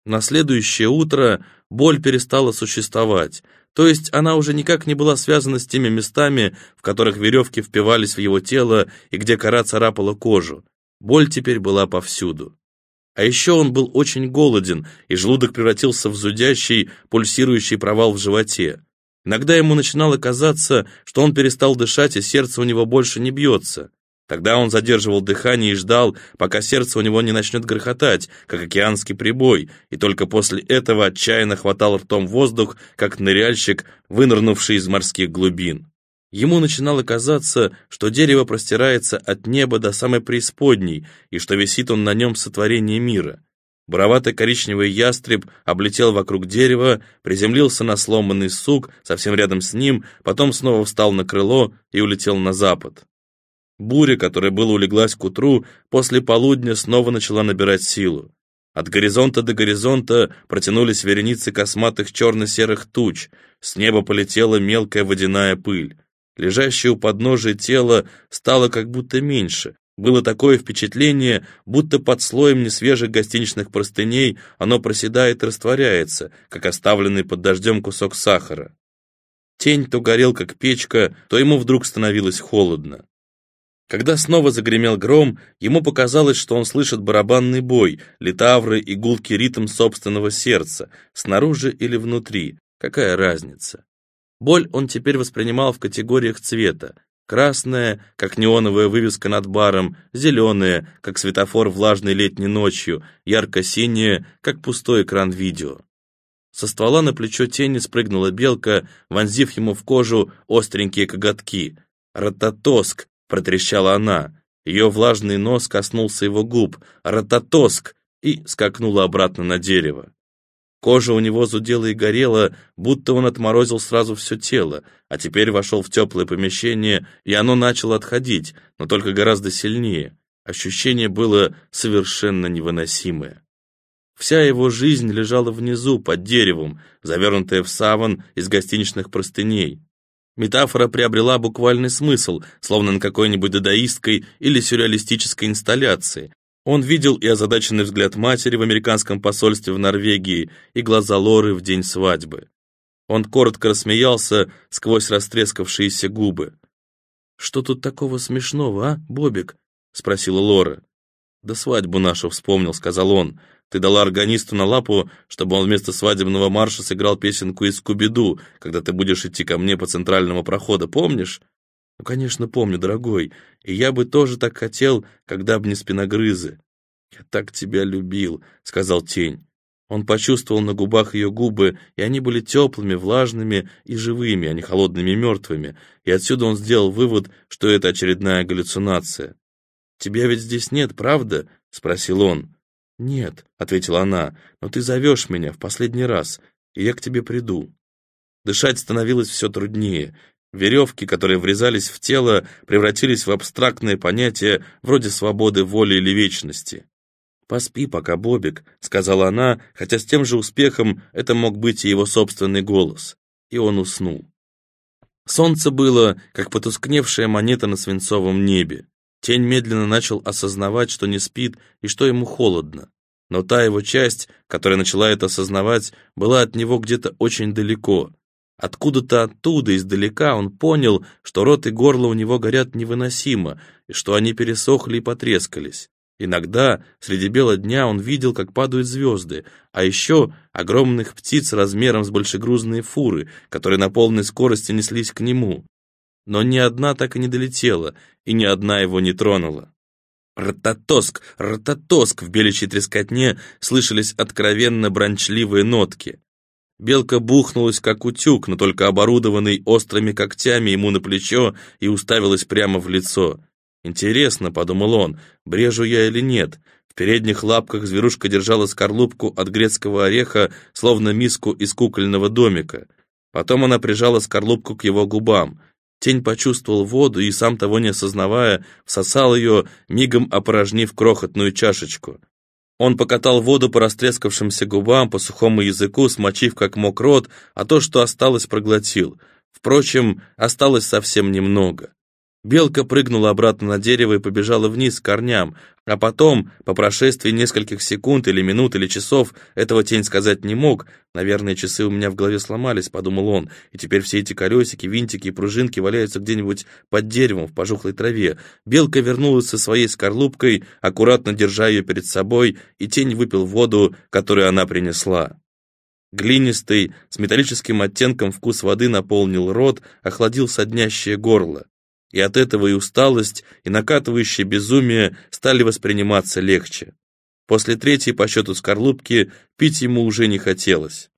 На следующее утро боль перестала существовать, то есть она уже никак не была связана с теми местами, в которых веревки впивались в его тело и где кора царапала кожу. Боль теперь была повсюду. А еще он был очень голоден, и желудок превратился в зудящий, пульсирующий провал в животе. Иногда ему начинало казаться, что он перестал дышать, и сердце у него больше не бьется. Тогда он задерживал дыхание и ждал, пока сердце у него не начнет грохотать, как океанский прибой, и только после этого отчаянно хватал ртом воздух, как ныряльщик, вынырнувший из морских глубин. Ему начинало казаться, что дерево простирается от неба до самой преисподней, и что висит он на нем сотворение мира. Буровато-коричневый ястреб облетел вокруг дерева, приземлился на сломанный сук совсем рядом с ним, потом снова встал на крыло и улетел на запад. Буря, которая была улеглась к утру, после полудня снова начала набирать силу. От горизонта до горизонта протянулись вереницы косматых черно-серых туч, с неба полетела мелкая водяная пыль. Лежащее у подножия тело стало как будто меньше. Было такое впечатление, будто под слоем несвежих гостиничных простыней оно проседает и растворяется, как оставленный под дождем кусок сахара. Тень то горел, как печка, то ему вдруг становилось холодно. Когда снова загремел гром, ему показалось, что он слышит барабанный бой, литавры и гулкий ритм собственного сердца, снаружи или внутри, какая разница. Боль он теперь воспринимал в категориях цвета. Красная, как неоновая вывеска над баром, зеленая, как светофор влажной летней ночью, ярко-синяя, как пустой экран видео. Со ствола на плечо тени спрыгнула белка, вонзив ему в кожу остренькие коготки. «Рататоск!» — протрещала она. Ее влажный нос коснулся его губ. «Рататоск!» и скакнула обратно на дерево. Кожа у него зудела и горела, будто он отморозил сразу все тело, а теперь вошел в теплое помещение, и оно начало отходить, но только гораздо сильнее. Ощущение было совершенно невыносимое. Вся его жизнь лежала внизу, под деревом, завернутая в саван из гостиничных простыней. Метафора приобрела буквальный смысл, словно на какой-нибудь дадаистской или сюрреалистической инсталляции. Он видел и озадаченный взгляд матери в американском посольстве в Норвегии, и глаза Лоры в день свадьбы. Он коротко рассмеялся сквозь растрескавшиеся губы. «Что тут такого смешного, а, Бобик?» — спросила Лора. «Да свадьбу нашу вспомнил», — сказал он. «Ты дала органисту на лапу, чтобы он вместо свадебного марша сыграл песенку из Скуби-Ду, когда ты будешь идти ко мне по центральному проходу, помнишь?» «Ну, конечно, помню, дорогой, и я бы тоже так хотел, когда бы не спиногрызы». «Я так тебя любил», — сказал тень. Он почувствовал на губах ее губы, и они были теплыми, влажными и живыми, а не холодными и мертвыми, и отсюда он сделал вывод, что это очередная галлюцинация. «Тебя ведь здесь нет, правда?» — спросил он. «Нет», — ответила она, — «но ты зовешь меня в последний раз, и я к тебе приду». Дышать становилось все труднее. Веревки, которые врезались в тело, превратились в абстрактное понятие вроде свободы воли или вечности. «Поспи пока, Бобик», — сказала она, хотя с тем же успехом это мог быть и его собственный голос. И он уснул. Солнце было, как потускневшая монета на свинцовом небе. Тень медленно начал осознавать, что не спит и что ему холодно. Но та его часть, которая начала это осознавать, была от него где-то очень далеко. Откуда-то оттуда, издалека, он понял, что рот и горло у него горят невыносимо, и что они пересохли и потрескались. Иногда, среди бела дня, он видел, как падают звезды, а еще огромных птиц размером с большегрузные фуры, которые на полной скорости неслись к нему. Но ни одна так и не долетела, и ни одна его не тронула. «Рататоск! Рататоск!» в беличьей трескотне слышались откровенно бранчливые нотки. Белка бухнулась, как утюг, но только оборудованный острыми когтями ему на плечо, и уставилась прямо в лицо. «Интересно», — подумал он, — «брежу я или нет?» В передних лапках зверушка держала скорлупку от грецкого ореха, словно миску из кукольного домика. Потом она прижала скорлупку к его губам. Тень почувствовал воду и, сам того не осознавая, всосал ее, мигом опорожнив крохотную чашечку. Он покатал воду по растрескавшимся губам, по сухому языку, смочив как мог рот, а то, что осталось, проглотил. Впрочем, осталось совсем немного. Белка прыгнула обратно на дерево и побежала вниз к корням, а потом, по прошествии нескольких секунд или минут или часов, этого Тень сказать не мог, наверное, часы у меня в голове сломались, подумал он, и теперь все эти колесики, винтики и пружинки валяются где-нибудь под деревом в пожухлой траве. Белка вернулась со своей скорлупкой, аккуратно держа ее перед собой, и Тень выпил воду, которую она принесла. Глинистый, с металлическим оттенком вкус воды наполнил рот, охладил соднящее горло. И от этого и усталость, и накатывающее безумие стали восприниматься легче. После третьей по счету скорлупки пить ему уже не хотелось.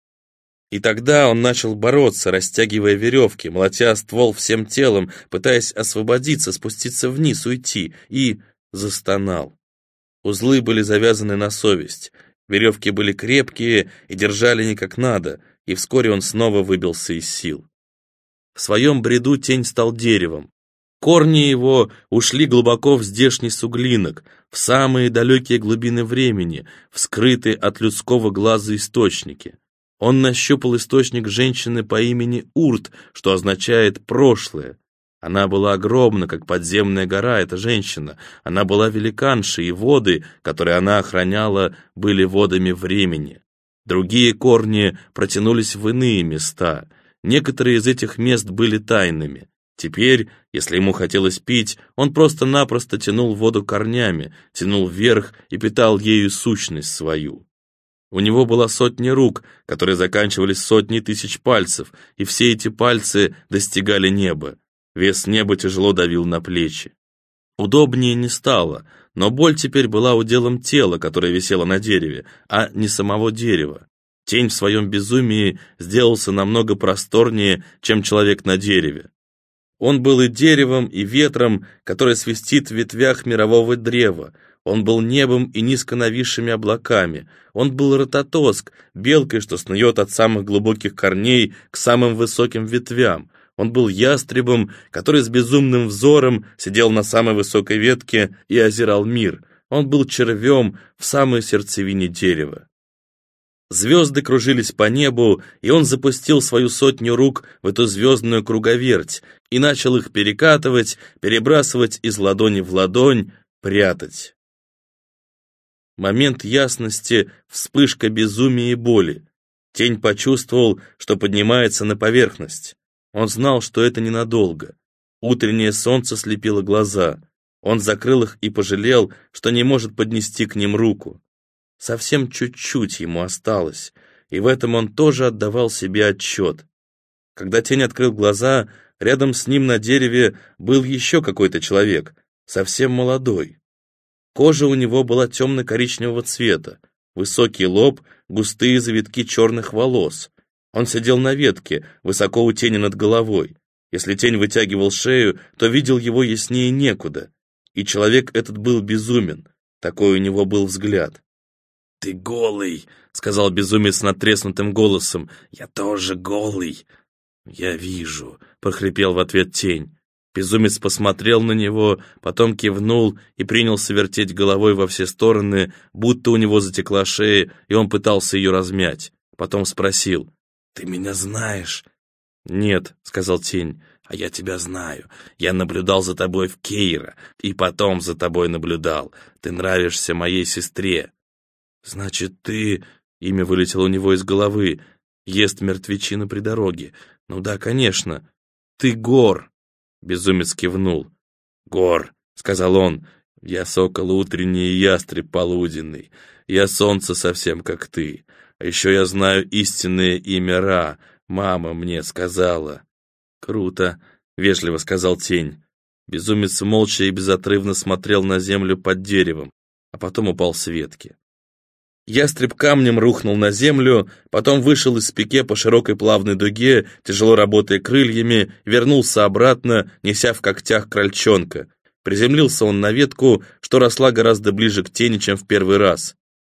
И тогда он начал бороться, растягивая веревки, молотя ствол всем телом, пытаясь освободиться, спуститься вниз, уйти, и застонал. Узлы были завязаны на совесть, веревки были крепкие и держали не как надо, и вскоре он снова выбился из сил. В своем бреду Тень стал деревом. Корни его ушли глубоко в здешний суглинок, в самые далекие глубины времени, в скрытые от людского глаза источники. Он нащупал источник женщины по имени Урт, что означает «прошлое». Она была огромна, как подземная гора, эта женщина. Она была великаншей, и воды, которые она охраняла, были водами времени. Другие корни протянулись в иные места. Некоторые из этих мест были тайными. Теперь, если ему хотелось пить, он просто-напросто тянул воду корнями, тянул вверх и питал ею сущность свою. У него была сотня рук, которые заканчивались сотней тысяч пальцев, и все эти пальцы достигали неба. Вес неба тяжело давил на плечи. Удобнее не стало, но боль теперь была уделом тела, которое висело на дереве, а не самого дерева. Тень в своем безумии сделался намного просторнее, чем человек на дереве. Он был и деревом, и ветром, который свистит в ветвях мирового древа. Он был небом и низко нависшими облаками. Он был Рататоск, белкой, что снует от самых глубоких корней к самым высоким ветвям. Он был ястребом, который с безумным взором сидел на самой высокой ветке и озирал мир. Он был червем в самой сердцевине дерева. Звезды кружились по небу, и он запустил свою сотню рук в эту звездную круговерть и начал их перекатывать, перебрасывать из ладони в ладонь, прятать. Момент ясности, вспышка безумия и боли. Тень почувствовал, что поднимается на поверхность. Он знал, что это ненадолго. Утреннее солнце слепило глаза. Он закрыл их и пожалел, что не может поднести к ним руку. Совсем чуть-чуть ему осталось, и в этом он тоже отдавал себе отчет. Когда Тень открыл глаза, рядом с ним на дереве был еще какой-то человек, совсем молодой. Кожа у него была темно-коричневого цвета, высокий лоб, густые завитки черных волос. Он сидел на ветке, высоко у Тени над головой. Если Тень вытягивал шею, то видел его яснее некуда. И человек этот был безумен, такой у него был взгляд. «Ты голый», — сказал безумец надтреснутым голосом. «Я тоже голый». «Я вижу», — прохрипел в ответ Тень. Безумец посмотрел на него, потом кивнул и принялся вертеть головой во все стороны, будто у него затекла шея, и он пытался ее размять. Потом спросил: «Ты меня знаешь?» «Нет», — сказал Тень. «А я тебя знаю. Я наблюдал за тобой в Кейра, и потом за тобой наблюдал. Ты нравишься моей сестре». «Значит, ты...» — имя вылетело у него из головы. «Ест мертвечину при дороге. Ну да, конечно. Ты Гор». Безумец кивнул. «Гор», — сказал он, — «я сокол утренний и ястреб полуденный. Я солнце совсем как ты. А еще я знаю истинное имя Ра. Мама мне сказала». «Круто», — вежливо сказал Тень. Безумец молча и безотрывно смотрел на землю под деревом, а потом упал с ветки. Ястреб камнем рухнул на землю, потом вышел из пике по широкой плавной дуге, тяжело работая крыльями, вернулся обратно, неся в когтях крольчонка. Приземлился он на ветку, что росла гораздо ближе к Тени, чем в первый раз.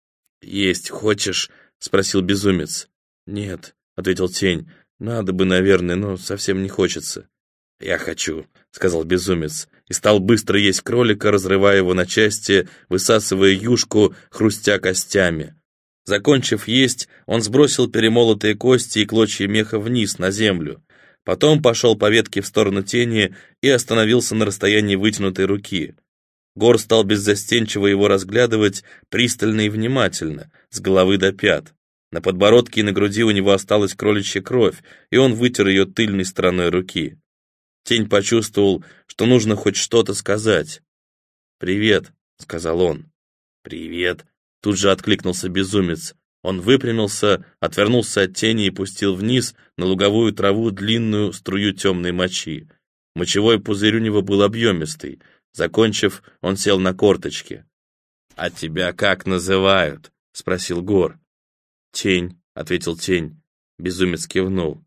«Есть хочешь?» — спросил безумец. «Нет», — ответил Тень, — «надо бы, наверное, но совсем не хочется». «Я хочу», — сказал безумец, и стал быстро есть кролика, разрывая его на части, высасывая юшку, хрустя костями. Закончив есть, он сбросил перемолотые кости и клочья меха вниз, на землю. Потом пошел по ветке в сторону тени и остановился на расстоянии вытянутой руки. Гор стал беззастенчиво его разглядывать, пристально и внимательно, с головы до пят. На подбородке и на груди у него осталась кроличья кровь, и он вытер ее тыльной стороной руки. Тень почувствовал, что нужно хоть что-то сказать. «Привет», — сказал он. «Привет», — тут же откликнулся безумец. Он выпрямился, отвернулся от тени и пустил вниз на луговую траву длинную струю темной мочи. Мочевой пузырь у него был объемистый. Закончив, он сел на корточки. «А тебя как называют?» — спросил Гор. «Тень», — ответил тень. Безумец кивнул.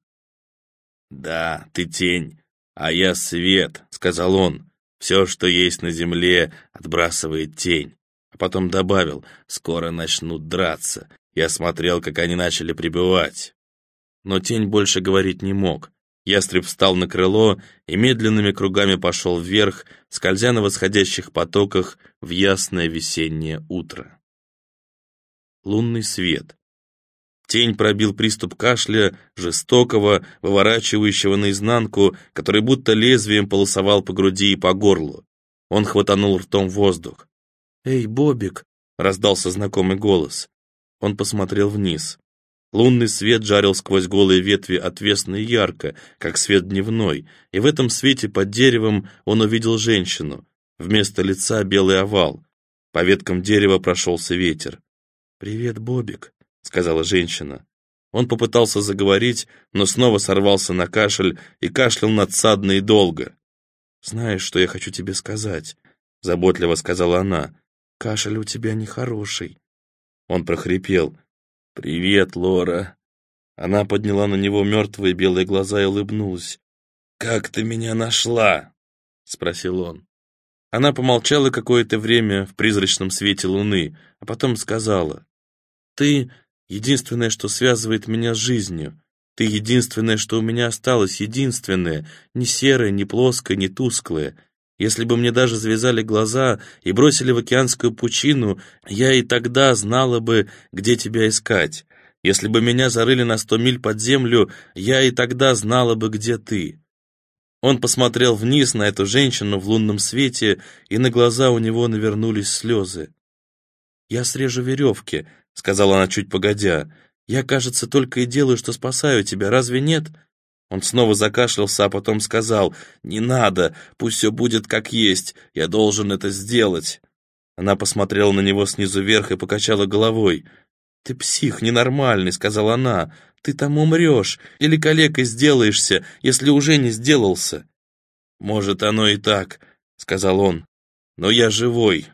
«Да, ты тень, а я свет», — сказал он. «Все, что есть на земле, отбрасывает тень». А потом добавил: «Скоро начнут драться. Я смотрел, как они начали прибывать». Но тень больше говорить не мог. Ястреб встал на крыло и медленными кругами пошел вверх, скользя на восходящих потоках в ясное весеннее утро. Лунный свет. Тень пробил приступ кашля, жестокого, выворачивающего наизнанку, который будто лезвием полосовал по груди и по горлу. Он хватанул ртом воздух. «Эй, Бобик!» — раздался знакомый голос. Он посмотрел вниз. Лунный свет жарил сквозь голые ветви отвесно и ярко, как свет дневной, и в этом свете под деревом он увидел женщину. Вместо лица белый овал. По веткам дерева прошелся ветер. «Привет, Бобик», — сказала женщина. Он попытался заговорить, но снова сорвался на кашель и кашлял надсадно и долго. «Знаешь, что я хочу тебе сказать?» — заботливо сказала она. «Кашель у тебя нехороший». Он прохрипел. «Привет, Лора». Она подняла на него мертвые белые глаза и улыбнулась. «Как ты меня нашла?» — спросил он. Она помолчала какое-то время в призрачном свете луны, а потом сказала: «Ты — единственное, что связывает меня с жизнью. Ты — единственное, что у меня осталось, единственное, не серое, не плоское, не тусклое. Если бы мне даже завязали глаза и бросили в океанскую пучину, я и тогда знала бы, где тебя искать. Если бы меня зарыли на 100 миль под землю, я и тогда знала бы, где ты». Он посмотрел вниз на эту женщину в лунном свете, и на глаза у него навернулись слезы. «Я срежу веревки», — сказала она чуть погодя. «Я, кажется, только и делаю, что спасаю тебя, разве нет?» Он снова закашлялся, а потом сказал: «Не надо, пусть все будет как есть, я должен это сделать». Она посмотрела на него снизу вверх и покачала головой. «Ты псих, ненормальный», — сказала она. «Ты там умрешь или калекой сделаешься, если уже не сделался». «Может, оно и так», — сказал он, — «но я живой».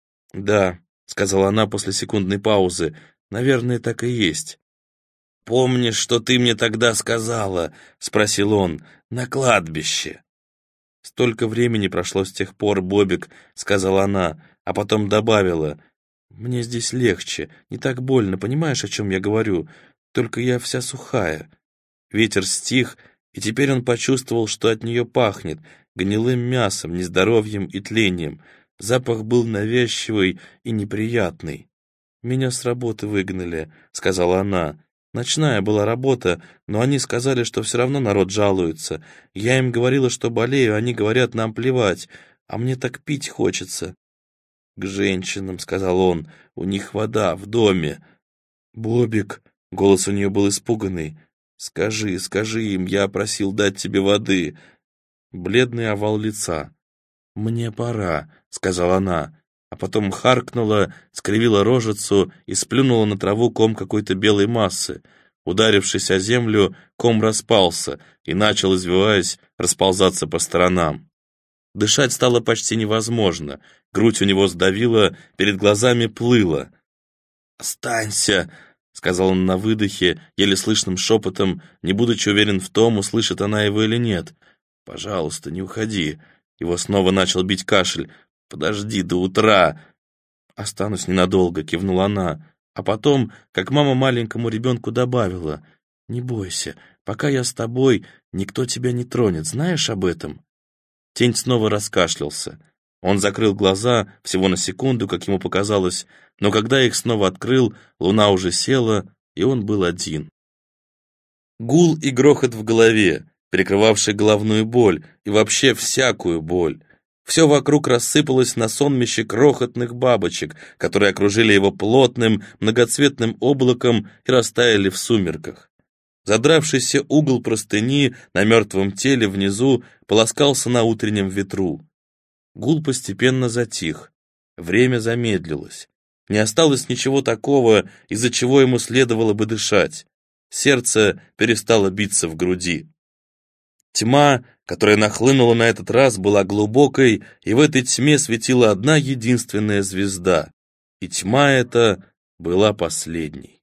«Да», — сказала она после секундной паузы, — «наверное, так и есть». «Помнишь, что ты мне тогда сказала?» — спросил он. «На кладбище». «Столько времени прошло с тех пор, Бобик», — сказала она, а потом добавила: «Мне здесь легче, не так больно, понимаешь, о чем я говорю? Только я вся сухая». Ветер стих, и теперь он почувствовал, что от нее пахнет гнилым мясом, нездоровьем и тлением. Запах был навязчивый и неприятный. «Меня с работы выгнали», — сказала она. «Ночная была работа, но они сказали, что все равно народ жалуется. Я им говорила, что болею, они говорят, нам плевать, а мне так пить хочется». «К женщинам», — сказал он, — «у них вода в доме». «Бобик», — голос у нее был испуганный, — «скажи, скажи им, я просил дать тебе воды». Бледный овал лица. «Мне пора», — сказала она, а потом харкнула, скривила рожицу и сплюнула на траву ком какой-то белой массы. Ударившись о землю, ком распался и начал, извиваясь, расползаться по сторонам. Дышать стало почти невозможно, грудь у него сдавила, перед глазами плыла. «Останься», — сказал он на выдохе, еле слышным шепотом, не будучи уверен в том, услышит она его или нет. «Пожалуйста, не уходи». Его снова начал бить кашель. «Подожди до утра». «Останусь ненадолго», — кивнула она, а потом, как мама маленькому ребенку, добавила: «Не бойся, пока я с тобой, никто тебя не тронет, знаешь об этом?» Тень снова раскашлялся. Он закрыл глаза всего на секунду, как ему показалось, но когда их снова открыл, луна уже села, и он был один. Гул и грохот в голове. перекрывавший головную боль и вообще всякую боль. Все вокруг рассыпалось на сонмище крохотных бабочек, которые окружили его плотным, многоцветным облаком и растаяли в сумерках. Задравшийся угол простыни на мертвом теле внизу полоскался на утреннем ветру. Гул постепенно затих. Время замедлилось. Не осталось ничего такого, из-за чего ему следовало бы дышать. Сердце перестало биться в груди. Тьма, которая нахлынула на этот раз, была глубокой, и в этой тьме светила одна единственная звезда. И тьма эта была последней.